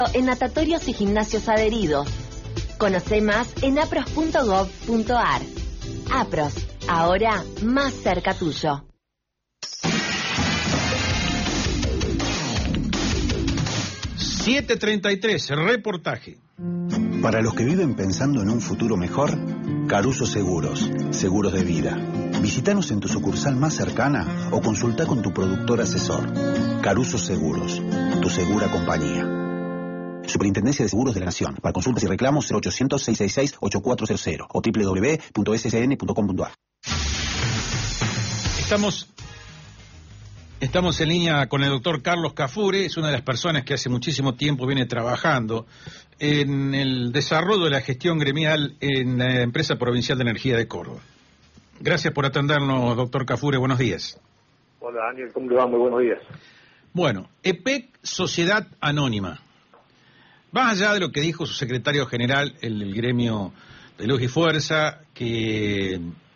En natatorios y gimnasios adheridos. Conoce más en apros.gov.ar. Apros, ahora más cerca tuyo. ...7:33, reportaje. Para los que viven pensando en un futuro mejor, Caruso Seguros, seguros de vida. Visítanos en tu sucursal más cercana o consulta con tu productor asesor. Caruso Seguros, tu segura compañía. Superintendencia de Seguros de la Nación. Para consultas y reclamos 0800-666-8400 o www.ssn.com.ar. Estamos en línea con el doctor Carlos Cafure. Es una de las personas que hace muchísimo tiempo viene trabajando en el desarrollo de la gestión gremial en la Empresa Provincial de Energía de Córdoba. Gracias por atendernos, doctor Cafure. Buenos días. Hola, Daniel. ¿Cómo le va? Muy buenos días. Bueno, EPEC, Sociedad Anónima. Más allá de lo que dijo su secretario general, el gremio de Luz y Fuerza, que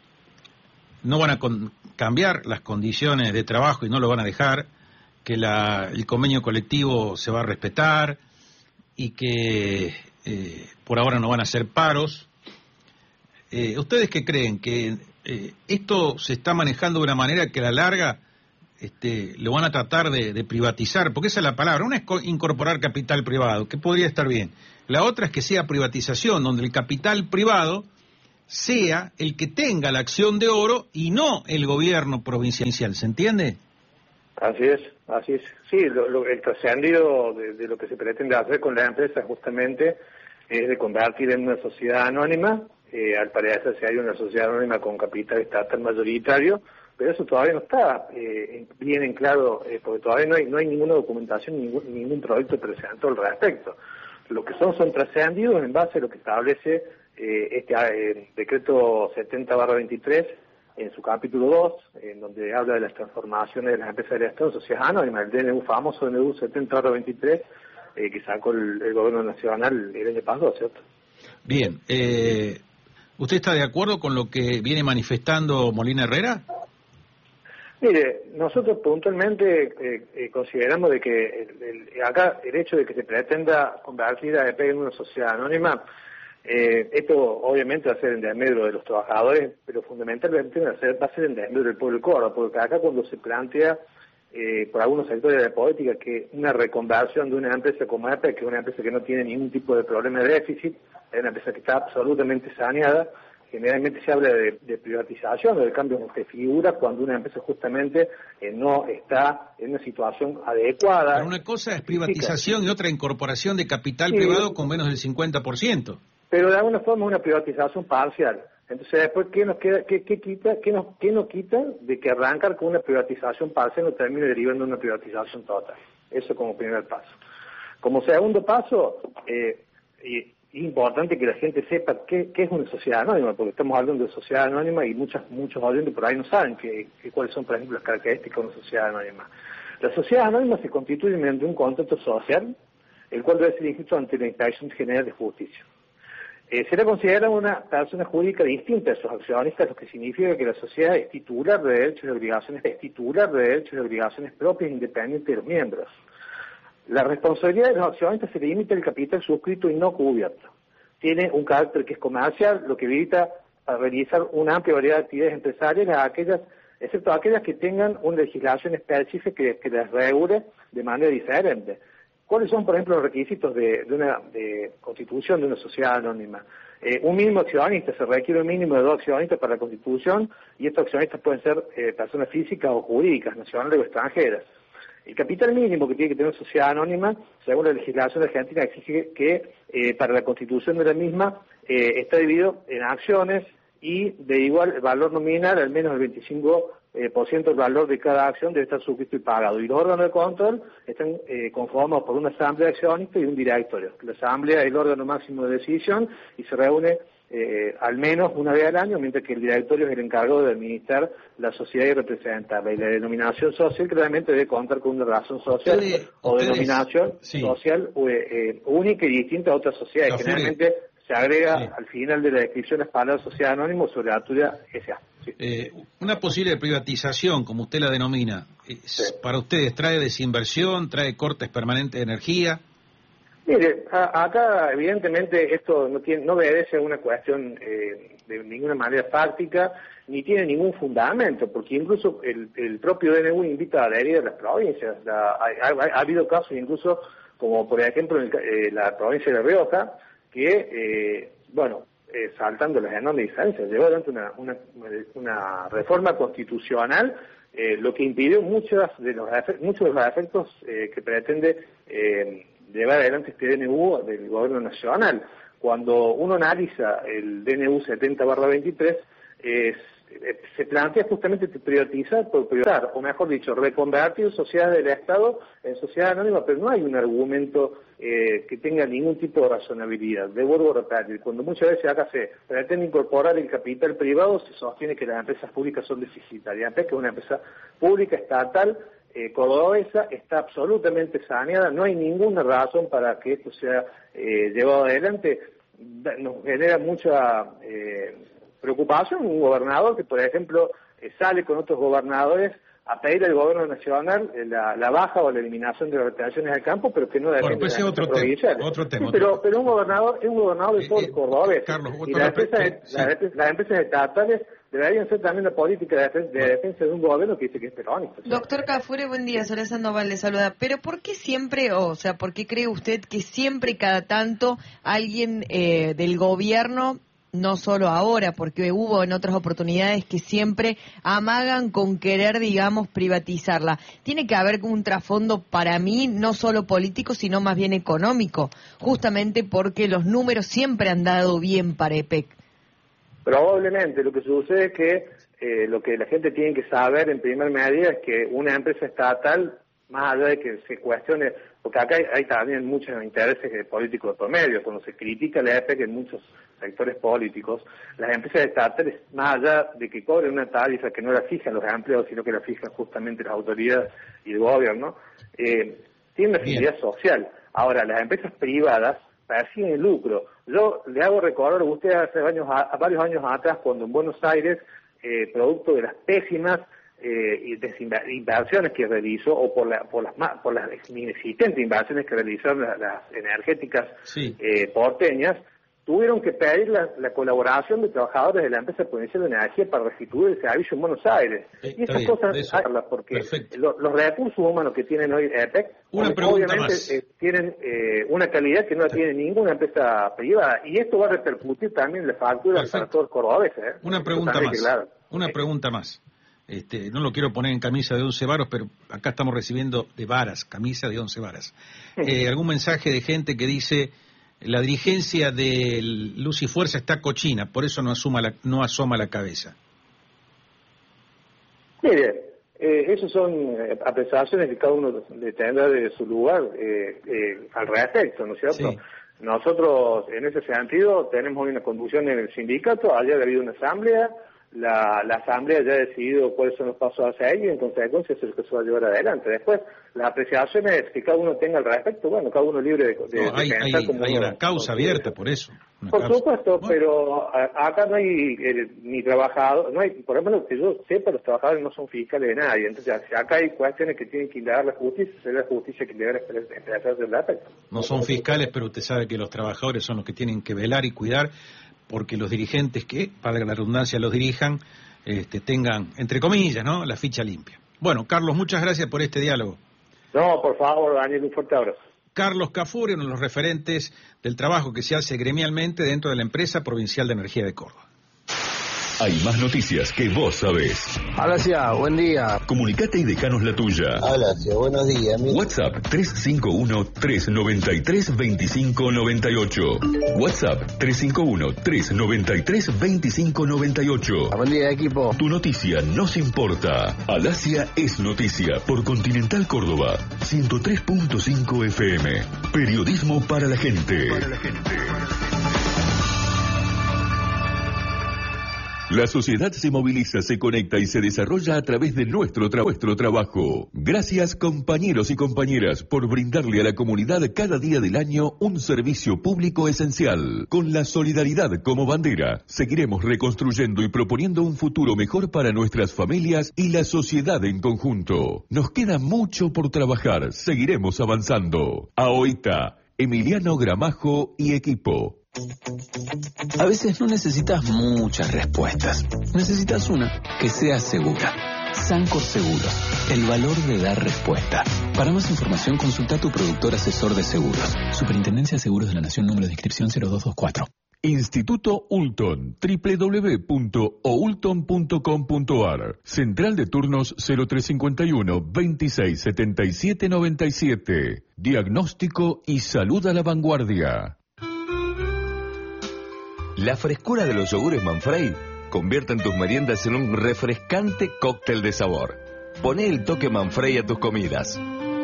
no van a cambiar las condiciones de trabajo y no lo van a dejar, que el convenio colectivo se va a respetar y que por ahora no van a hacer paros. ¿Ustedes qué creen? ¿Que esto se está manejando de una manera que a la larga lo van a tratar de privatizar? Porque esa es la palabra. Una es incorporar capital privado, que podría estar bien. La otra es que sea privatización, donde el capital privado sea el que tenga la acción de oro y no el gobierno provincial. ¿Se entiende? Así es, así es. Sí, el trascendido de lo que se pretende hacer con la empresa justamente es de convertir en una sociedad anónima. Al parecer si hay una sociedad anónima con capital estatal mayoritario, pero eso todavía no está bien en claro, porque todavía no hay ninguna documentación, ningún proyecto presentado al respecto. Lo que son trascendidos en base a lo que establece decreto 70/23 en su capítulo 2, en donde habla de las transformaciones de las empresas del Estado en sociedades anónimas, el DNU, famoso DNU 70/23, que sacó el gobierno nacional el año pasado, ¿cierto? Bien, ¿usted está de acuerdo con lo que viene manifestando Molina Herrera? Mire, nosotros puntualmente consideramos de que acá el hecho de que se pretenda convertir a EPEC en una sociedad anónima, esto obviamente va a ser en desmedro de los trabajadores, pero fundamentalmente va a ser en desmedro del pueblo de Córdoba, porque acá cuando se plantea por algunos sectores de la política que una reconversión de una empresa como EPEC, que es una empresa que no tiene ningún tipo de problema de déficit, es una empresa que está absolutamente saneada, generalmente se habla de privatización o de cambio de figura cuando una empresa justamente no está en una situación adecuada. Pero una cosa es privatización y otra incorporación de capital privado con menos del 50%. Pero de alguna forma es una privatización parcial. Entonces después, ¿qué nos quita de que arrancar con una privatización parcial no termine derivando en una privatización total? Eso como primer paso. Como segundo paso, es importante que la gente sepa qué es una sociedad anónima, porque estamos hablando de sociedad anónima y muchos oyentes por ahí no saben cuáles son, por ejemplo, las características de una sociedad anónima. La sociedad anónima se constituye mediante un contrato social, el cual debe ser inscrito ante la Inspección General de Justicia. Se le considera una persona jurídica distinta a sus accionistas, lo que significa que la sociedad es titular de derechos y obligaciones, propias e independientes de los miembros. La responsabilidad de los accionistas se limita al capital suscrito y no cubierto. Tiene un carácter que es comercial, lo que evita a realizar una amplia variedad de actividades empresariales, excepto aquellas que tengan una legislación específica que las regule de manera diferente. ¿Cuáles son, por ejemplo, los requisitos de constitución de una sociedad anónima? Un mínimo accionista, se requiere un mínimo de 2 accionistas para la constitución, y estos accionistas pueden ser personas físicas o jurídicas, nacionales o extranjeras. El capital mínimo que tiene que tener una sociedad anónima, según la legislación argentina, exige que para la constitución de la misma está dividido en acciones y de igual valor nominal, al menos el 25% del valor de cada acción debe estar suscrito y pagado. Y los órganos de control están conformados por una asamblea de accionistas y un directorio. La asamblea es el órgano máximo de decisión y se reúne al menos una vez al año, mientras que el directorio es el encargado de administrar la sociedad y representarla. Y la denominación social claramente debe contar con una razón social o denominación social única y distinta a otras sociedades. Generalmente se agrega al final de la descripción las palabras sociedad anónima sobre la tuya S.A. Una posible privatización, como usted la denomina, para ustedes, ¿trae desinversión, trae cortes permanentes de energía? Mire, acá evidentemente esto no obedece a una cuestión de ninguna manera fáctica, ni tiene ningún fundamento, porque incluso el propio DNU invita a adherir a las provincias. Ha habido casos incluso, como por ejemplo la provincia de La Rioja, que, saltando las enormes distancias, llevó adelante una reforma constitucional, lo que impidió muchos de los efectos que pretende llevar adelante este DNU del gobierno nacional. Cuando uno analiza el DNU 70/23, se plantea justamente priorizar, o mejor dicho, reconvertir sociedades del Estado en sociedad anónima, pero no hay un argumento que tenga ningún tipo de razonabilidad. De vuelvo a repetir, cuando muchas veces acá se pretende incorporar el capital privado, se sostiene que las empresas públicas son deficitarias. APEC, que es una empresa pública estatal, cordobesa, está absolutamente saneada, no hay ninguna razón para que esto sea llevado adelante. Nos genera mucha preocupación un gobernador que, por ejemplo, sale con otros gobernadores a pedir al gobierno nacional la baja o la eliminación de las retenciones al campo, pero que no depende de las provinciales. Otro tema. Pero un gobernador es un gobernador de todo el cordobés. Carlos, y las empresas estatales deberían ser también la política de defensa de un gobierno que dice que es peronista. Doctor Cafure, buen día. Soledad Sandoval le saluda. Pero ¿por qué siempre, por qué cree usted que siempre cada tanto alguien del gobierno, no solo ahora, porque hubo en otras oportunidades que siempre amagan con querer, digamos, privatizarla? Tiene que haber un trasfondo, para mí, no solo político, sino más bien económico, justamente porque los números siempre han dado bien para EPEC. Probablemente. Lo que sucede es que lo que la gente tiene que saber en primer medida es que una empresa estatal, más allá de que se cuestione, porque acá hay también muchos intereses políticos de promedio, cuando se critica la EPEC en muchos sectores políticos, las empresas estatales, más allá de que cobren una tarifa que no la fijan los empleados, sino que la fijan justamente las autoridades y el gobierno, tienen una finalidad social. Ahora, las empresas privadas persiguen el lucro. Yo le hago recordar a usted hace varios años atrás, cuando en Buenos Aires, producto de las pésimas inversiones que realizó, o por las inexistentes inversiones que realizaron las energéticas porteñas, tuvieron que pedir la colaboración de trabajadores de la empresa provincial de energía para restituir el servicio en Buenos Aires. Y esas cosas, porque los recursos humanos que tienen hoy EPEC, obviamente tienen una calidad que no tiene ninguna empresa privada, y esto va a repercutir también en la factura para todos los cordobeses. Una pregunta más. Claro. Una pregunta más. No lo quiero poner en camisa de 11 varos, pero acá estamos recibiendo de varas, camisa de 11 varas. Algún mensaje de gente que dice: la dirigencia de Luz y Fuerza está cochina, por eso no asoma la cabeza. Mire, esos son apreciaciones que cada uno tendrá de su lugar al respecto, ¿no es cierto? Sí. Nosotros, en ese sentido, tenemos hoy una conducción en el sindicato. Ayer ha habido una asamblea. La asamblea ya ha decidido cuáles son los pasos hacia ello, y en consecuencia eso es lo que se va a llevar adelante. Después, las apreciaciones que cada uno tenga al respecto, bueno, cada uno libre de pensar como hay una causa abierta por eso. Por supuesto, pero acá no hay ni trabajador, no hay, por ejemplo, que yo sepa, los trabajadores no son fiscales de nadie. Entonces, acá hay cuestiones que tienen que indagar la justicia, será la justicia que debe hacer del respecto. No son fiscales, pero usted sabe que los trabajadores son los que tienen que velar y cuidar, porque los dirigentes que, para la redundancia, los dirijan, tengan, entre comillas, ¿no?, la ficha limpia. Bueno, Carlos, muchas gracias por este diálogo. No, por favor, Daniel, un fuerte abrazo. Carlos Cafure, uno de los referentes del trabajo que se hace gremialmente dentro de la Empresa Provincial de Energía de Córdoba. Hay más noticias que vos sabés. Alacia, buen día. Comunicate y dejanos la tuya. Alacia, buenos días. WhatsApp 351-393-2598. WhatsApp 351-393-2598. Buen día, equipo. Tu noticia nos importa. Alacia es noticia por Continental Córdoba. 103.5 FM. Periodismo para la gente. La sociedad se moviliza, se conecta y se desarrolla a través de nuestro trabajo. Gracias, compañeros y compañeras, por brindarle a la comunidad cada día del año un servicio público esencial. Con la solidaridad como bandera, seguiremos reconstruyendo y proponiendo un futuro mejor para nuestras familias y la sociedad en conjunto. Nos queda mucho por trabajar, seguiremos avanzando. AOITA, Emiliano Gramajo y equipo. A veces no necesitas muchas respuestas. Necesitas una que sea segura. Sancor Seguros. El valor de dar respuesta. Para más información, consulta a tu productor asesor de seguros. Superintendencia de Seguros de la Nación, número de inscripción 0224. Instituto Ulton, www.oulton.com.ar. Central de turnos 0351 26 77 97. Diagnóstico y salud a la vanguardia. La frescura de los yogures Manfrey convierten tus meriendas en un refrescante cóctel de sabor. Poné el toque Manfrey a tus comidas.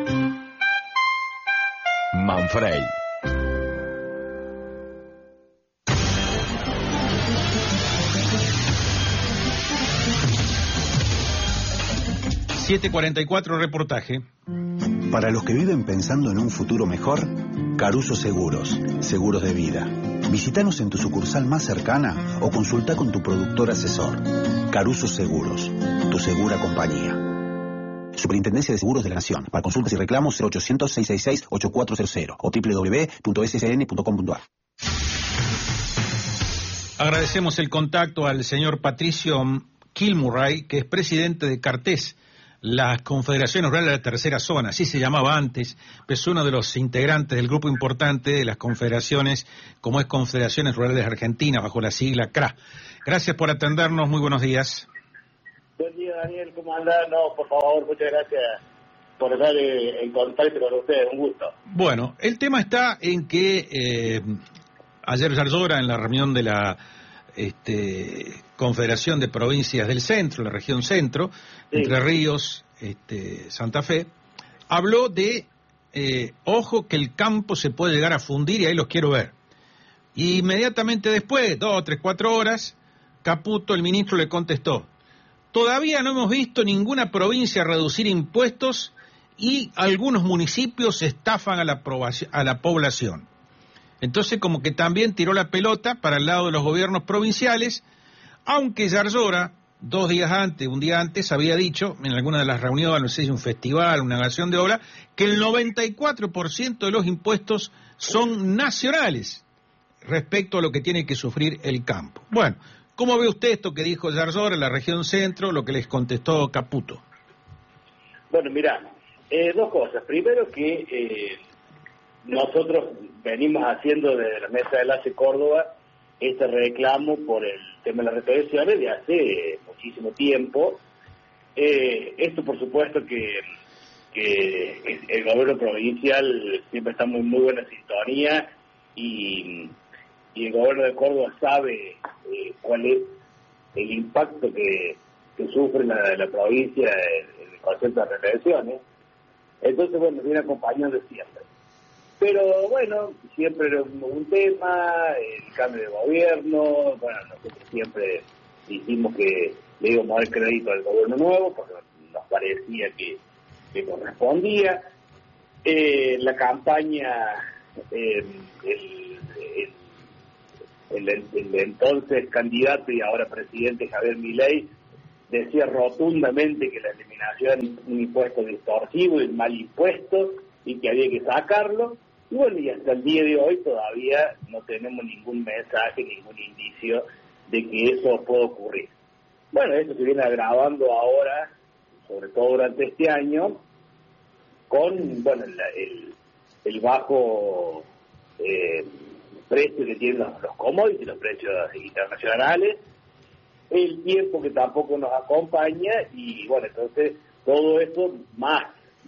Manfrey. 7:44 reportaje. Para los que viven pensando en un futuro mejor, Caruso Seguros, seguros de vida. Visítanos en tu sucursal más cercana o consulta con tu productor asesor. Caruso Seguros, tu segura compañía. Superintendencia de Seguros de la Nación. Para consultas y reclamos 0800-666-8400 o www.ssn.com.ar. Agradecemos el contacto al señor Patricio Kilmurray, que es presidente de CARTES, la Confederación Rural de la Tercera Zona, así se llamaba antes, pero es uno de los integrantes del grupo importante de las confederaciones, como es Confederaciones Rurales de Argentina, bajo la sigla CRA. Gracias por atendernos, muy buenos días. Buen día, Daniel, ¿cómo anda? No, por favor, muchas gracias por estar en contacto con ustedes, un gusto. Bueno, el tema está en que ayer Yarzora, en la reunión de la Confederación de Provincias del Centro, la región Centro, sí, Entre Ríos, Santa Fe, habló de, ojo que el campo se puede llegar a fundir y ahí los quiero ver. Y inmediatamente después, 2, 3, 4 horas, Caputo, el ministro, le contestó: todavía no hemos visto ninguna provincia reducir impuestos y algunos municipios estafan a la población. Entonces como que también tiró la pelota para el lado de los gobiernos provinciales, aunque Yarzora, un día antes, había dicho, en alguna de las reuniones, no sé si un festival, una nación de obra, que el 94% de los impuestos son nacionales respecto a lo que tiene que sufrir el campo. Bueno, ¿cómo ve usted esto que dijo Yarzora en la región Centro, lo que les contestó Caputo? Bueno, mirá, dos cosas. Primero que nosotros venimos haciendo desde la Mesa de Enlace Córdoba este reclamo por el tema de las retenciones de hace muchísimo tiempo. Esto, por supuesto, que el gobierno provincial siempre está muy buena sintonía y el gobierno de Córdoba sabe cuál es el impacto que sufre la provincia en el concepto de retenciones. Entonces, bueno, viene acompañando siempre. Pero bueno, siempre era un tema, el cambio de gobierno. Bueno, nosotros siempre dijimos que le íbamos a dar crédito al gobierno nuevo porque nos parecía que correspondía. La campaña, el entonces candidato y ahora presidente Javier Milei decía rotundamente que la eliminación de un impuesto distorsivo y mal impuesto y que había que sacarlo. Y bueno, y hasta el día de hoy todavía no tenemos ningún mensaje, ningún indicio de que eso pueda ocurrir. Bueno, eso se viene agravando ahora, sobre todo durante este año, con el bajo precio que tienen los commodities, los precios internacionales, el tiempo que tampoco nos acompaña y bueno, entonces todo eso más...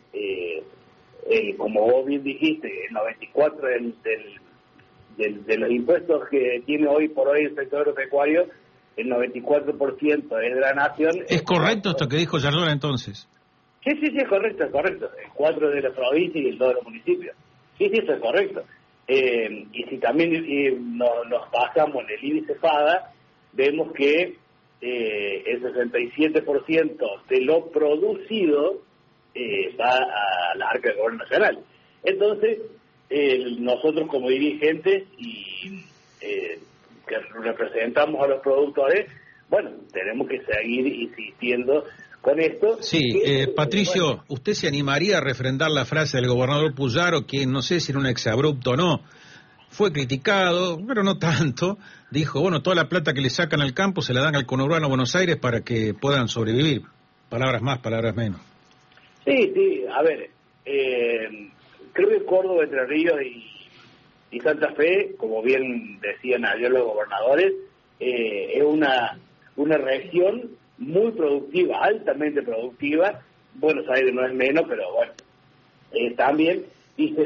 como vos bien dijiste, el 94 de los impuestos que tiene hoy por hoy el sector agropecuario, el 94% es de la nación. ¿Es correcto esto que dijo Yarzora entonces? Sí, es correcto. El 4 de la provincia y el 2 de los municipios. Sí, eso es correcto. Y si también nos basamos en el índice FADA, vemos que el 67% de lo producido va a la arca del gobierno nacional. Entonces, nosotros como dirigentes y que representamos a los productores, bueno, tenemos que seguir insistiendo con esto. Sí, Patricio, bueno, ¿usted se animaría a refrendar la frase del gobernador Puyaro, que no sé si era un exabrupto o no, fue criticado, pero no tanto, dijo, bueno, toda la plata que le sacan al campo se la dan al conurbano Buenos Aires para que puedan sobrevivir? Palabras más, palabras menos. Sí, a ver, creo que Córdoba, Entre Ríos y Santa Fe, como bien decían ayer los gobernadores, es una región muy productiva, altamente productiva. Buenos Aires no es menos, pero bueno, también, y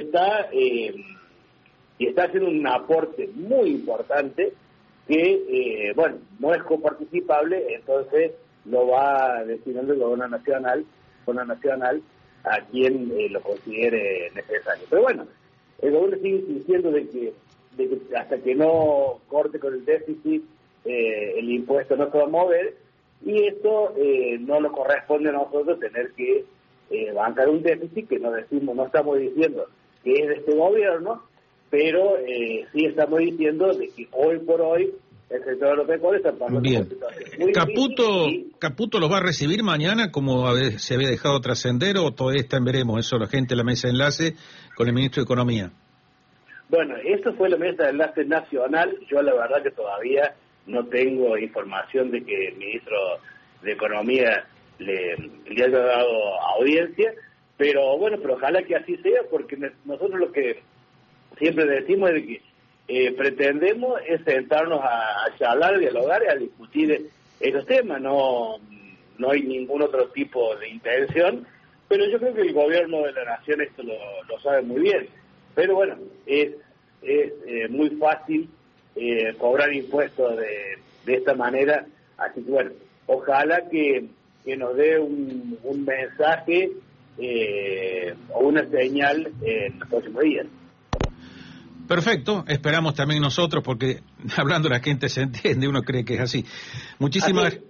está haciendo un aporte muy importante que, bueno, no es coparticipable, entonces lo va destinando el gobierno nacional a quien lo considere necesario. Pero bueno, el gobierno sigue insistiendo de que hasta que no corte con el déficit, el impuesto no se va a mover, y esto no nos corresponde a nosotros tener que bancar un déficit que no estamos diciendo que es de este gobierno, pero sí estamos diciendo de que hoy por hoy el sector agropecuario está pasando bien. Por situación muy difícil. ¿Caputo los va a recibir mañana como se había dejado trascender, o todavía está en veremos? Eso la gente de la mesa de enlace con el ministro de Economía. Bueno, esto fue la mesa de enlace nacional. Yo la verdad que todavía no tengo información de que el ministro de Economía le haya dado audiencia, pero bueno, pero ojalá que así sea, porque nosotros lo que siempre decimos es que pretendemos es sentarnos a charlar, a dialogar y a discutir esos temas. No hay ningún otro tipo de intención, pero yo creo que el gobierno de la nación esto lo sabe muy bien. Pero bueno, es muy fácil cobrar impuestos de esta manera, así que bueno, ojalá que nos dé un mensaje o una señal en los próximos días. Perfecto, esperamos también nosotros, porque hablando la gente se entiende, uno cree que es así. Muchísimas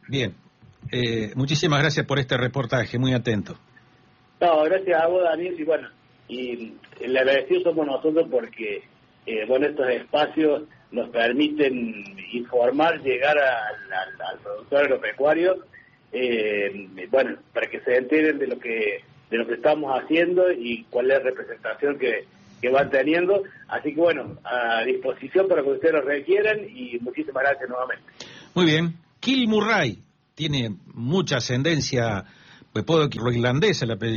gracias por este reportaje, muy atento. No, gracias a vos, Daniel, y bueno, y el agradecido somos nosotros porque bueno, estos espacios nos permiten informar, llegar al productor agropecuario, bueno, para que se enteren de lo que estamos haciendo y cuál es la representación que van teniendo. Así que bueno, a disposición para que ustedes lo requieran, y muchísimas gracias nuevamente. Muy bien. Kill Murray tiene mucha ascendencia, pues puedo decirlo, irlandesa el apellido.